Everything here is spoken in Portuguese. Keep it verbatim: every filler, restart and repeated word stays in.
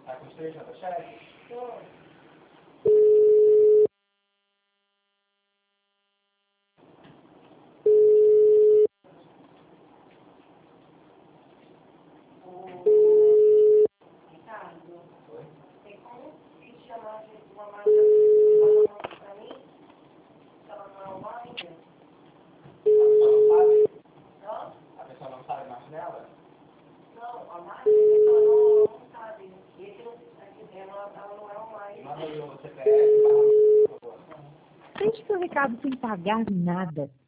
Tá constrangendo a chefe? Tô. Ricardo, Oi? tem como te chamar de uma marca pra mim? Se ela não é online? A pessoa não sabe? Não? A pessoa não sabe mais dela? Não, a marca ela não, não sabe. Esse não, aqui, ela, ela não é online. Manda o C P F, barra, por favor. Sente seu recado sem pagar nada.